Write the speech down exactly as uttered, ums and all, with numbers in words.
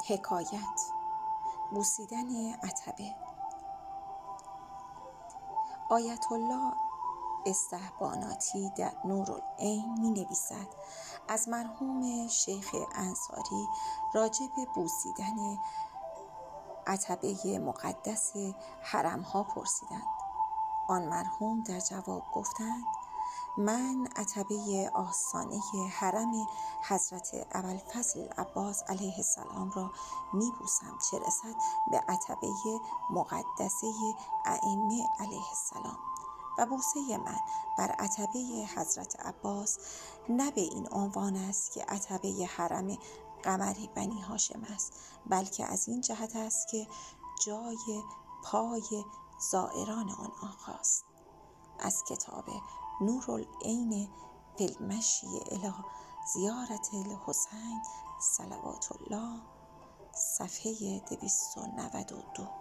حکایت بوسیدن عتبه. آیت الله استحباناتی در نورالعین می نویسد از مرحوم شیخ انصاری راجع به بوسیدن عتبه مقدس حرم ها پرسیدند. آن مرحوم در جواب گفتند من عتبه آستانه حرم حضرت ابوالفضل عباس علیه السلام را می بوسم، چه رسد به عتبه مقدسه ائمه علیه السلام. و بوسه من بر عتبه حضرت عباس نه به این عنوان است که عتبه حرم قمری بنی هاشم است، بلکه از این جهت است که جای پای زائران آن آقاست. از کتاب نورالعین فی المشی الی زیارت الحسین صلوات الله، صفحه دویست و نود و دو.